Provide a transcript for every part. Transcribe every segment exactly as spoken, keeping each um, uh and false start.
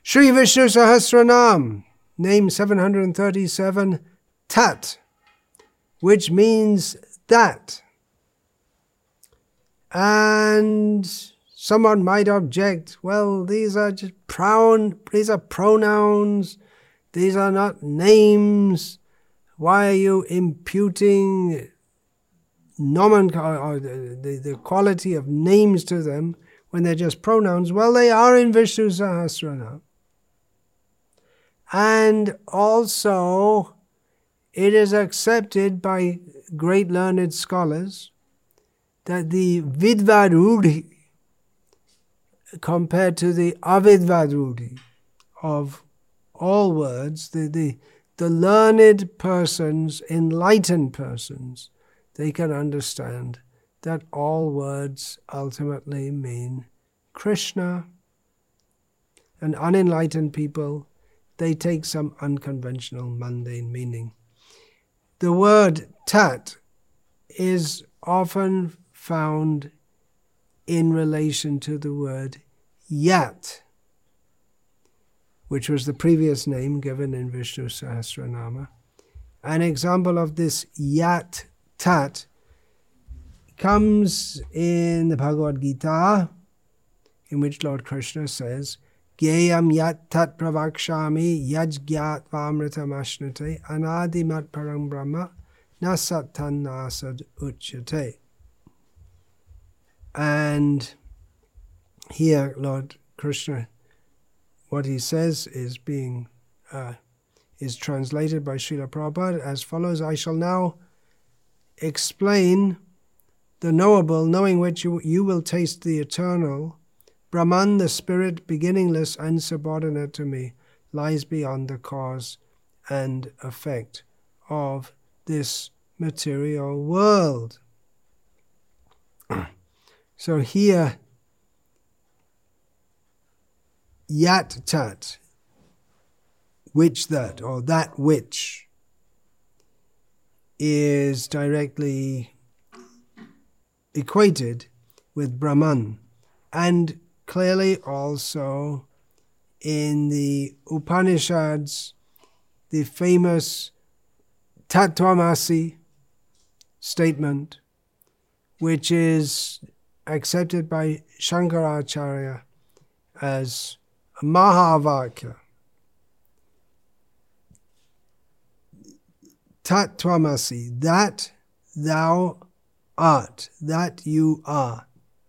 Sri Vishnu Sahasranam, name seven hundred thirty-seven, Tat, which means that. And someone might object, well, these are just proun, these are pronouns, these are not names. Why are you imputing nomen or the, the, the quality of names to them when they're just pronouns? Well, they are in Vishnu Sahasranam. And also, it is accepted by great learned scholars that the Vidvarudhi compared to the Avidvarudhi of all words, the, the, the learned persons, enlightened persons, they can understand that all words ultimately mean Krishna. And unenlightened people, they take some unconventional, mundane meaning. The word tat is often found in relation to the word yat, which was the previous name given in Vishnu Sahasranama. An example of this yat tat comes in the Bhagavad Gita, in which Lord Krishna says, Gyayam yat tat pravakshami yaj gyat vamritam ashnate anadimat parang brahma nasatan nasad uchyate. And here Lord Krishna, what he says is being uh, is translated by Srila Prabhupada as follows: I shall now explain the knowable, knowing which you, you will taste the eternal. Brahman, the spirit, beginningless and subordinate to me, lies beyond the cause and effect of this material world. So here, yat tat, which that, or that which, is directly equated with Brahman, and clearly also in the Upanishads, the famous Tattvamasi statement, which is accepted by Shankaracharya as a Mahavakya. Tattvamasi, that thou art, that you are.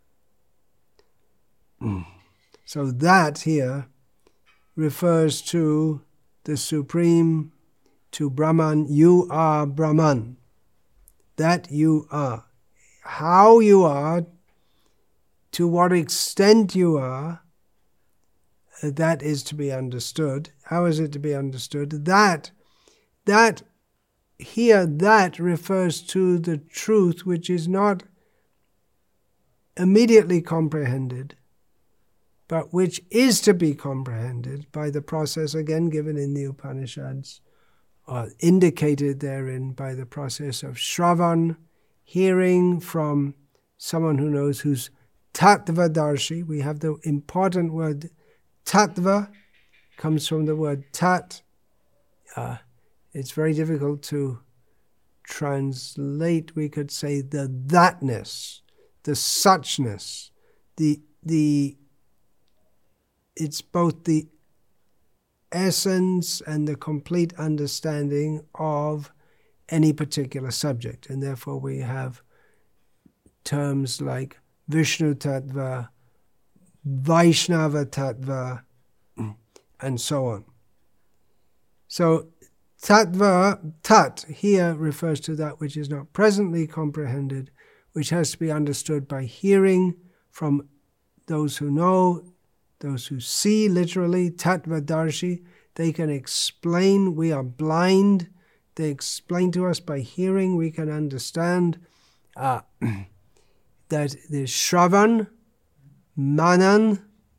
Mm. So that here refers to the Supreme, to Brahman. You are Brahman. That you are. How you are, to what extent you are, that is to be understood. How is it to be understood? That, that here, that refers to the truth which is not immediately comprehended, but which is to be comprehended by the process, again given in the Upanishads, or indicated therein by the process of Shravan, hearing from someone who knows, who's Tattvadarshi. We have the important word Tattva, comes from the word Tat. Uh, it's very difficult to translate. We could say the thatness, the suchness, the the it's both the essence and the complete understanding of any particular subject. And therefore we have terms like Vishnu Tattva, Vaishnava Tattva, and so on. So Tattva, Tat, here refers to that which is not presently comprehended, which has to be understood by hearing from those who know, those who see, literally, Tattvadarshi. They can explain. We are blind. They explain to us by hearing. We can understand uh, that there's Shravan, Manan,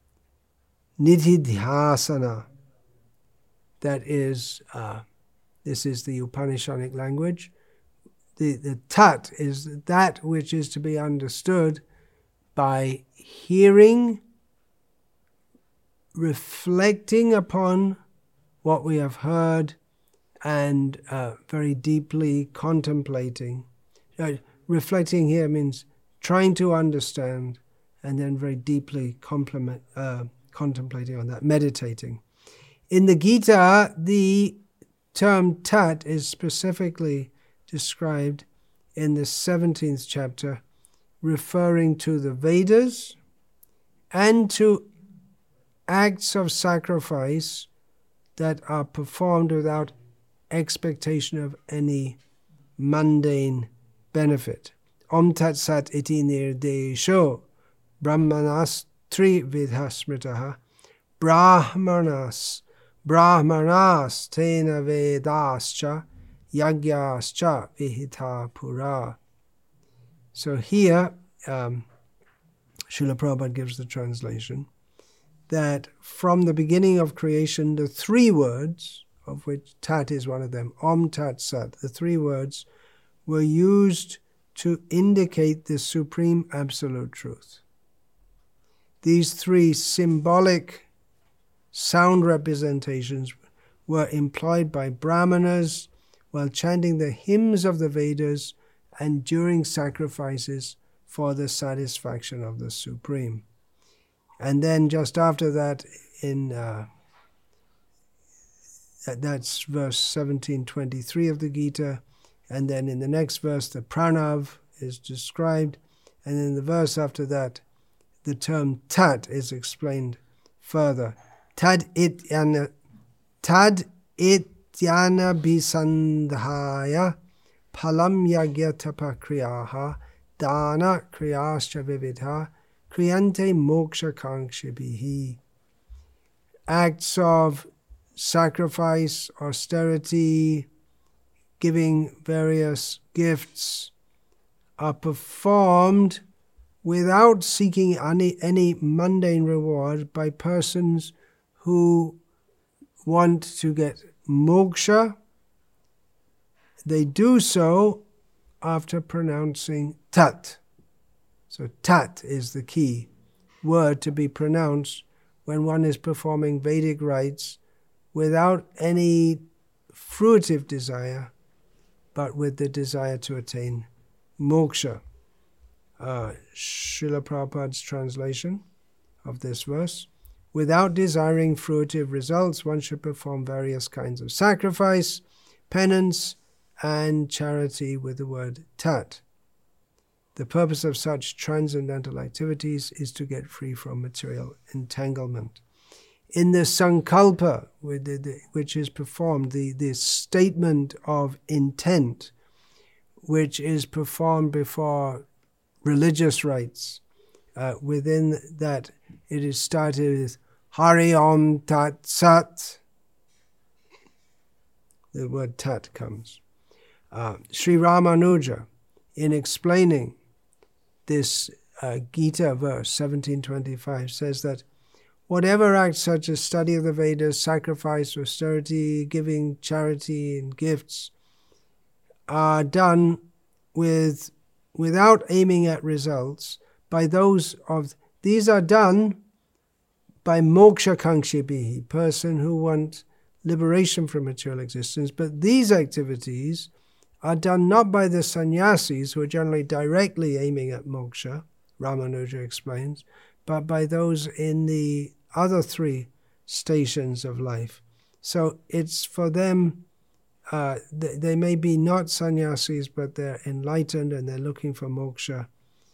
Nididhyasana. That is, uh, this is the Upanishadic language. The, the Tat is that which is to be understood by hearing reflecting upon what we have heard and uh, very deeply contemplating. Uh, reflecting here means trying to understand and then very deeply compliment, uh, contemplating on that, meditating. In the Gita, the term tat is specifically described in the seventeenth chapter, referring to the Vedas and to acts of sacrifice that are performed without expectation of any mundane benefit. Om Tat Sat iti nirdesho brahmanas tri vidhasmritaha brahmanas brahmanas tena vedascha yagyascha vihita pura. So here, um, Srila Prabhupada gives the translation that from the beginning of creation, the three words, of which Tat is one of them, Om Tat Sat, the three words were used to indicate the supreme absolute truth. These three symbolic sound representations were employed by Brahmanas while chanting the hymns of the Vedas and during sacrifices for the satisfaction of the Supreme. And then just after that, in uh, that's verse seventeen twenty-three of the Gita, and then in the next verse the pranav is described, and in the verse after that the term tat is explained further. Tad ityana tad ityana bisandhaya palam yagya tapakriyaha dana kriyascha vividha kriyante moksha kangshibihi. Acts of sacrifice, austerity, giving various gifts are performed without seeking any, any mundane reward by persons who want to get moksha. They do so after pronouncing tat. So tat is the key word to be pronounced when one is performing Vedic rites without any fruitive desire, but with the desire to attain moksha. Uh, Srila Prabhupada's translation of this verse: without desiring fruitive results, one should perform various kinds of sacrifice, penance, and charity with the word tat. The purpose of such transcendental activities is to get free from material entanglement. In the sankalpa, which is performed, the, the statement of intent, which is performed before religious rites, uh, within that it is started with Hari Om Tat Sat. The word tat comes. Uh, Sri Ramanuja, in explaining this uh, Gita verse, seventeen twenty-five, says that whatever acts such as study of the Vedas, sacrifice, austerity, giving charity and gifts are done with without aiming at results by those of these are done by moksha kangshibihi, person who wants liberation from material existence, but these activities are done not by the sannyasis, who are generally directly aiming at moksha, Ramanuja explains, but by those in the other three stations of life. So it's for them, uh, they, they may be not sannyasis, but they're enlightened and they're looking for moksha.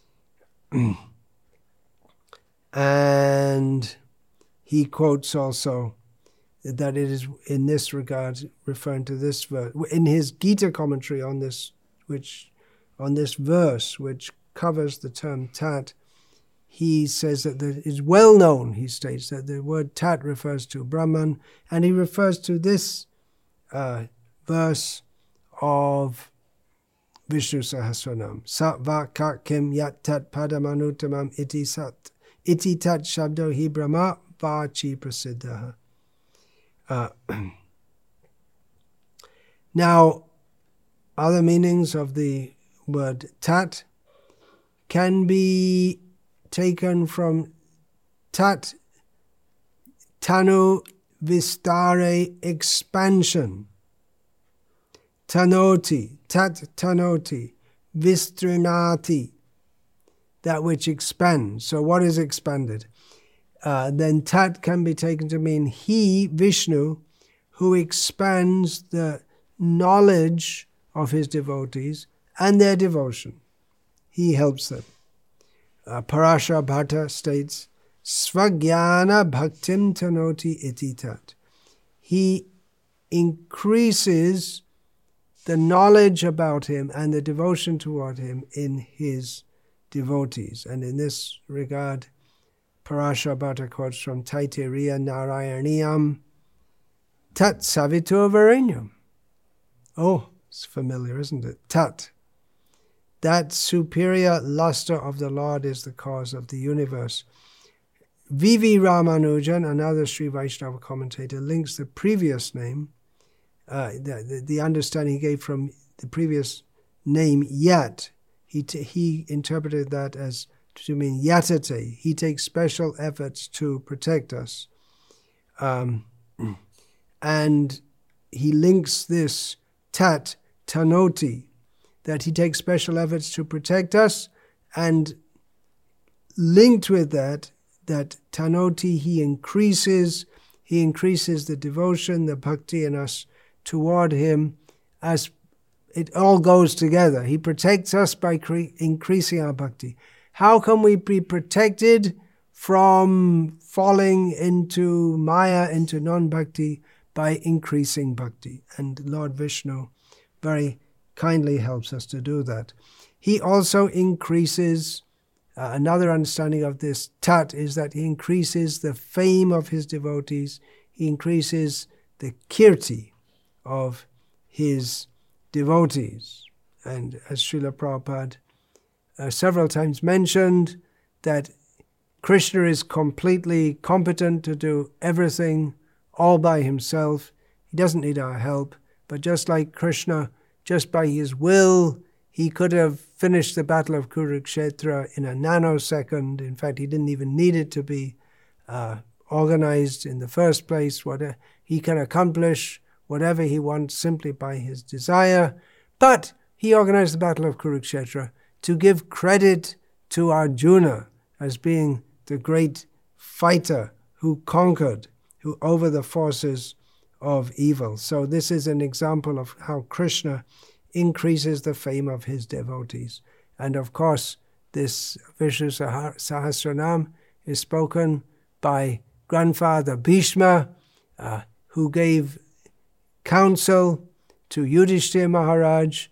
And he quotes also that it is in this regard referring to this verse in his Gita commentary on this, which on this verse, which covers the term tat. He says that it is well known, he states, that the word tat refers to Brahman, and he refers to this uh, verse of Vishnu Sahasranam. Satva kakim yat tat padamanutamam iti sat iti tat shabdo hi brahma vachi prasiddha. Uh, now, other meanings of the word tat can be taken from tat Tanu vistare, expansion. Tanoti, tat tanoti, vistrinati, that which expands. So what is expanded? Uh, then tat can be taken to mean he, Vishnu, who expands the knowledge of his devotees and their devotion. He helps them. Uh, Parashar Bhatta states, Svagyana bhaktim tanoti iti tat. He increases the knowledge about him and the devotion toward him in his devotees. And in this regard, Parashar Bhatta quotes from Taittiriya Narayaniyam, Tat Savitur Varenyam. Oh, it's familiar, isn't it? Tat. That superior luster of the Lord is the cause of the universe. V V Ramanujan, another Sri Vaishnava commentator, links the previous name, uh, the, the, the understanding he gave from the previous name, Yat. He, t- he interpreted that as to mean Yatate. He takes special efforts to protect us. Um, and he links this Tat, Tanoti, that he takes special efforts to protect us, and linked with that, that Tanoti, he increases, he increases the devotion, the bhakti in us toward him, as it all goes together. He protects us by cre- increasing our bhakti. How can we be protected from falling into Maya, into non-bhakti? By increasing bhakti. And Lord Vishnu very kindly helps us to do that. He also increases, uh, another understanding of this tat is that he increases the fame of his devotees. He increases the kirti of his devotees. And as Srila Prabhupada uh, several times mentioned, that Krishna is completely competent to do everything all by himself. He doesn't need our help. But just like Krishna, just by his will, he could have finished the battle of Kurukshetra in a nanosecond. In fact, he didn't even need it to be uh, organized in the first place. What he can accomplish whatever he wants simply by his desire. But he organized the battle of Kurukshetra to give credit to Arjuna as being the great fighter who conquered, who over the forces of evil. So this is an example of how Krishna increases the fame of his devotees. And of course, this Vishnu Sahasranam is spoken by grandfather Bhishma, uh, who gave counsel to Yudhishthira Maharaj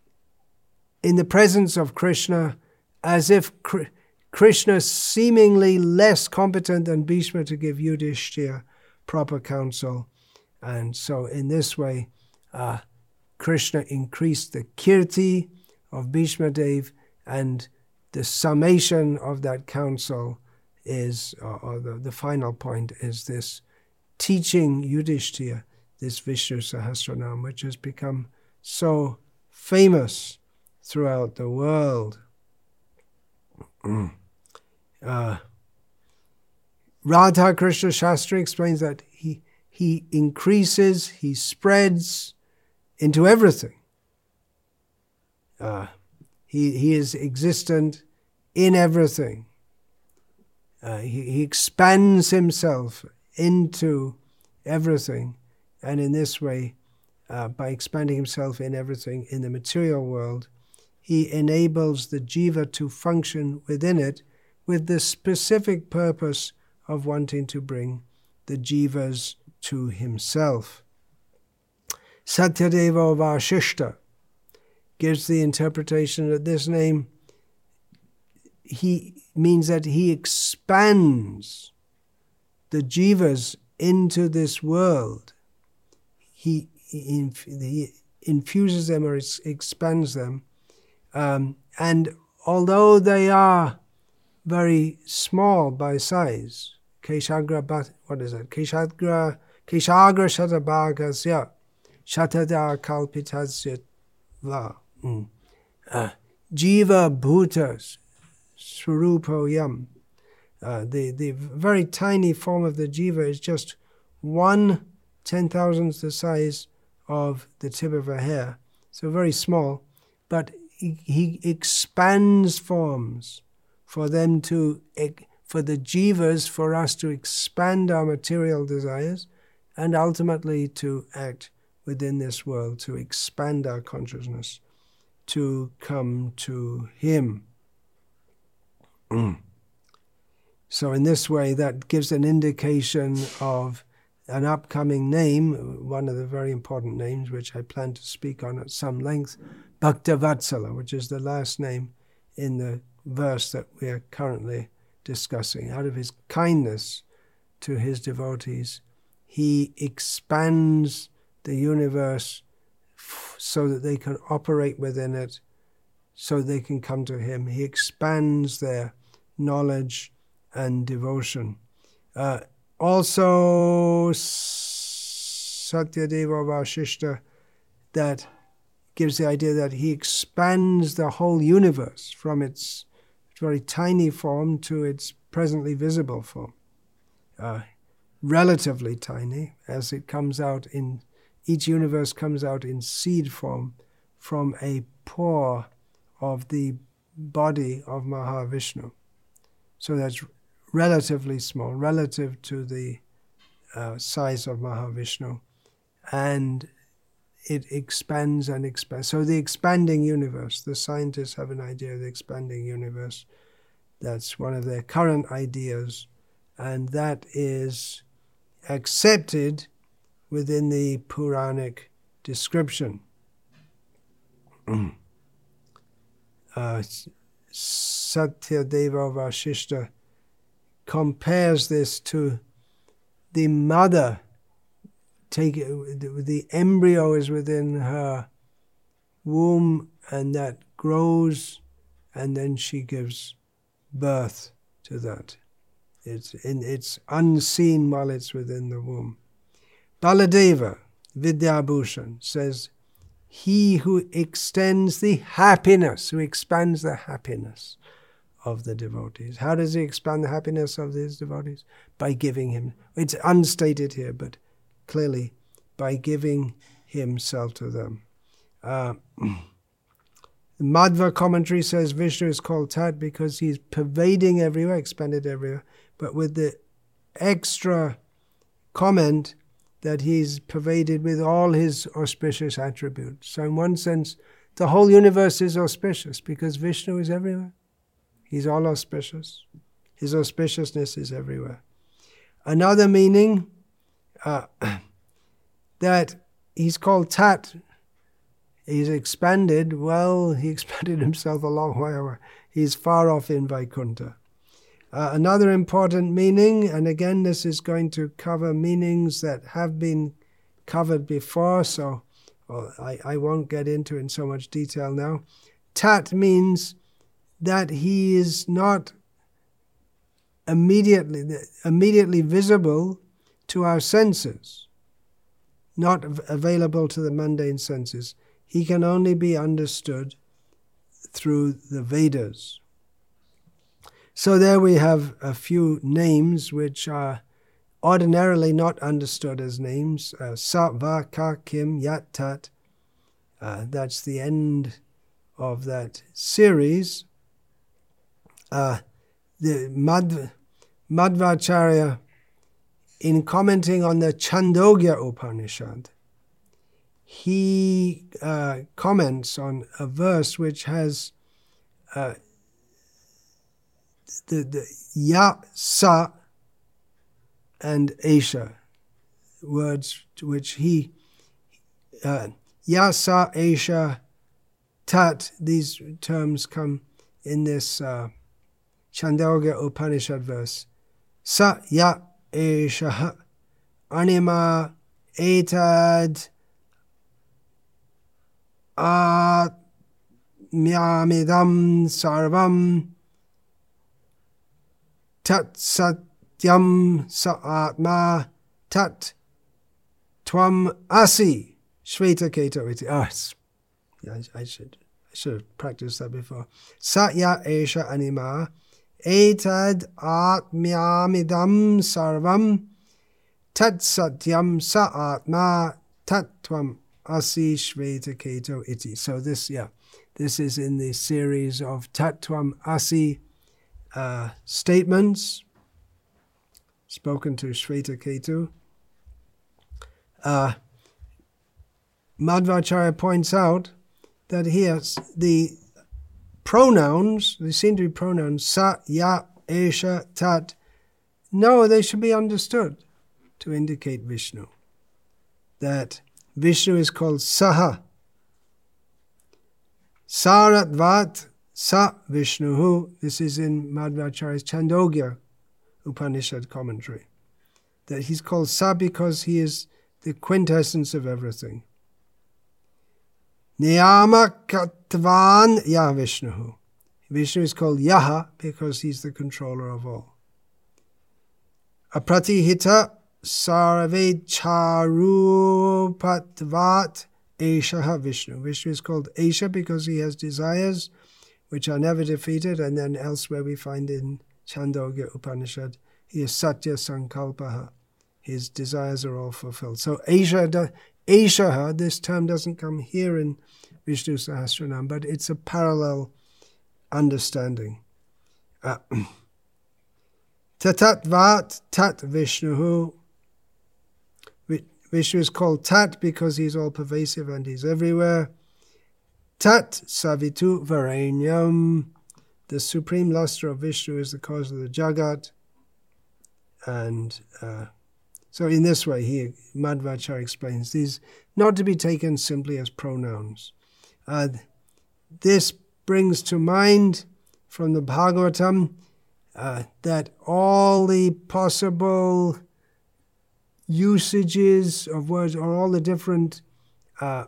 in the presence of Krishna, as if Kr- Krishna, seemingly less competent than Bhishma to give Yudhishthira proper counsel. And so in this way, uh, Krishna increased the kirti of Bhishma Dev, and the summation of that counsel is, uh, or the, the final point is this teaching Yudhishthira this Vishnu Sahasranam, which has become so famous throughout the world. uh, Radha Krishna Shastri explains that he he increases, he spreads into everything. Uh, he he is existent in everything. Uh, he, he expands himself into everything, and in this way, uh, by expanding himself in everything in the material world, he enables the jiva to function within it with the specific purpose of wanting to bring the jivas to himself. Satyadeva Vashishta gives the interpretation that this name he means that he expands the jivas into this world. He, he, he infuses them or expands them. Um, and although they are very small by size, Keshagra, what is it? Keshagra, Keshagra Shatabhagasya, Shatada Kalpitasya Va. Mm. Uh, Jiva Bhutas Swarupoyam. Uh, the, the very tiny form of the jiva is just one ten thousandth the size of the tip of a hair. So very small, but he, he expands forms for them to, for the jivas, for us to expand our material desires and ultimately to act within this world, to expand our consciousness, to come to Him. Mm. So in this way, that gives an indication of an upcoming name, one of the very important names, which I plan to speak on at some length, Bhaktavatsala, which is the last name in the verse that we are currently discussing. Out of his kindness to his devotees, he expands the universe f- so that they can operate within it, so they can come to him. He expands their knowledge and devotion. Uh, also, Satyadeva Vasishta, that gives the idea that he expands the whole universe from its very tiny form to its presently visible form. Uh, relatively tiny, as it comes out in, each universe comes out in seed form from a pore of the body of Mahavishnu. So that's relatively small, relative to the uh, size of Mahavishnu. And it expands and expands. So the expanding universe, the scientists have an idea of the expanding universe. That's one of their current ideas. And that is accepted within the Puranic description. uh, Satyadeva Vasishta compares this to the mother. Take it, the embryo is within her womb, and that grows, and then she gives birth to that. It's in, it's unseen while it's within the womb. Baladeva Vidyabhushan says, he who extends the happiness, who expands the happiness of the devotees. How does he expand the happiness of these devotees? By giving him. It's unstated here, but clearly by giving himself to them. Uh, the Madhva commentary says Vishnu is called Tat because he's pervading everywhere, expanded everywhere, but with the extra comment that he's pervaded with all his auspicious attributes. So in one sense, the whole universe is auspicious because Vishnu is everywhere. He's all auspicious. His auspiciousness is everywhere. Another meaning, uh, that he's called Tat. He's expanded. Well, he expanded himself a long way away. He's far off in Vaikuntha. Uh, another important meaning, and again this is going to cover meanings that have been covered before, so well, I, I won't get into it in so much detail now. Tat means that he is not immediately, immediately visible to our senses, not available to the mundane senses. He can only be understood through the Vedas. So there we have a few names which are ordinarily not understood as names. Uh, Sa, Va, Ka, Kim, Yat, Tat. Uh, that's the end of that series. Uh, the Madh, Madhvacharya, in commenting on the Chandogya Upanishad, he uh, comments on a verse which has uh, the, the Ya, Sa, and Esha, words which he, uh, Ya, Sa, Esha, Tat, these terms come in this uh, Chandogya Upanishad verse. Sa, Ya, Esha, Anima, Etad, Atmyamidam Sarvam, Tat Satyam Sa'atma Tat Tvam Asi Shvetaketa iti. Ah, yeah, I should I should have practiced that before. Satya Esha Anima etad atmyamidam sarvam tat satyam sa atma tattvam asi Shvetaketo iti. So this, yeah, this is in the series of Tattvam Asi uh, statements spoken to Shvetaketu. Uh, Madhvacharya points out that here the pronouns, they seem to be pronouns, sa, ya, esha, tat, no, they should be understood to indicate Vishnu. That Vishnu is called Saha. Saratvat Sa Vishnuhu. This is in Madhvacharya's Chandogya Upanishad commentary. That he's called Sa because he is the quintessence of everything. Niyamakatvan Ya Vishnuhu. Vishnu is called Yaha because he's the controller of all. Apratihita Sarve Charupatvat Eshaha Vishnu. Vishnu is called Esha because he has desires which are never defeated, and then elsewhere we find in Chandogya Upanishad, he is Satya Sankalpaha. His desires are all fulfilled. So Esha, Eshaha, this term doesn't come here in Vishnu Sahasranam, but it's a parallel understanding. Uh, Tatatvat Tat Vishnuhu. Vishnu is called Tat because he's all pervasive and he's everywhere. Tat Savitu Varenyam. The supreme luster of Vishnu is the cause of the Jagat. And uh, so in this way, here Madhvacharya explains these not to be taken simply as pronouns. Uh, this brings to mind from the Bhagavatam uh, that all the possible usages of words, or all the different uh,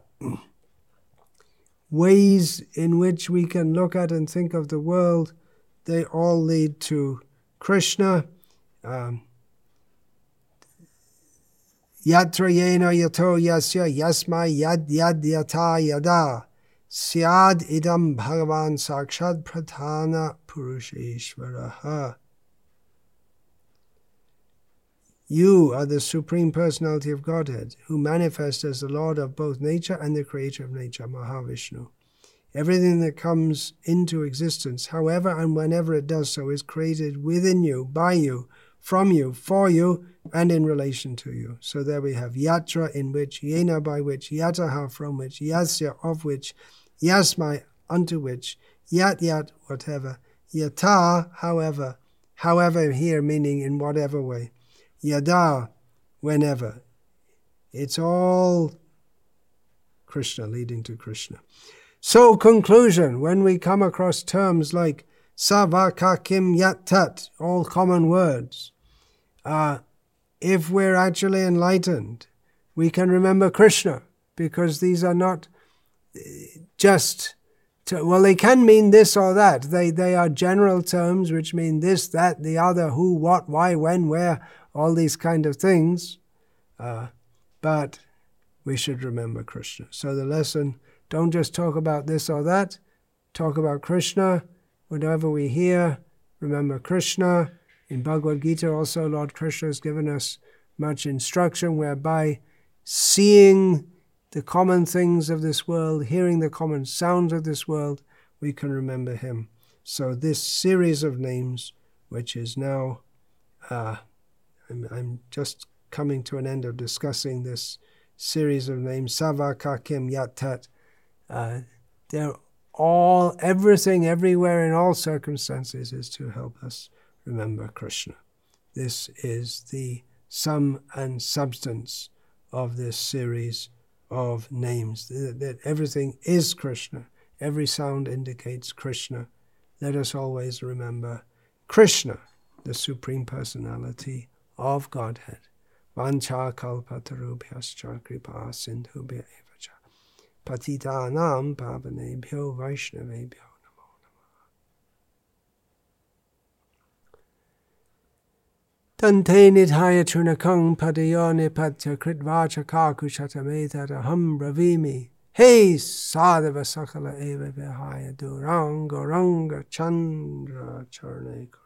ways in which we can look at and think of the world, they all lead to Krishna. Um, Yatra yena yato yasya yasma yad yad yata yada syad idam bhagavan sakshad pratana purusheshvaraha. You are the Supreme Personality of Godhead, who manifests as the Lord of both nature and the Creator of nature, Mahavishnu. Everything that comes into existence, however and whenever it does so, is created within you, by you, from you, for you, and in relation to you. So there we have yatra, in which, yena, by which, yataha, from which, yasya, of which, yasmai, unto which, yat yat, whatever, yata, however, however here meaning in whatever way, yada, whenever. It's all Krishna, leading to Krishna. So, conclusion, when we come across terms like savakakim yat-tat, all common words, uh, if we're actually enlightened, we can remember Krishna, because these are not just, to, well, they can mean this or that. They, they are general terms which mean this, that, the other, who, what, why, when, where, all these kind of things, uh, but we should remember Krishna. So the lesson, don't just talk about this or that, talk about Krishna. Whatever we hear, remember Krishna. In Bhagavad Gita also, Lord Krishna has given us much instruction whereby seeing the common things of this world, hearing the common sounds of this world, we can remember him. So this series of names, which is now uh, I'm, I'm just coming to an end of discussing this series of names, Savakakim Yat-Tat. Uh, they're all, everything, everywhere, in all circumstances is to help us remember Krishna. This is the sum and substance of this series of names, that, that everything is Krishna. Every sound indicates Krishna. Let us always remember Krishna, the Supreme Personality of Godhead. Vancha kalpatarubhyascha kripa sindhubhya evacha patitanam pavanebhyo vaishnavebhyo namo namah. Tante nidhaya chunakang padayone patya kritvacha kakushatameta bravimi. Hey sadhava sakala eva vihaya duranga ranga chandra charne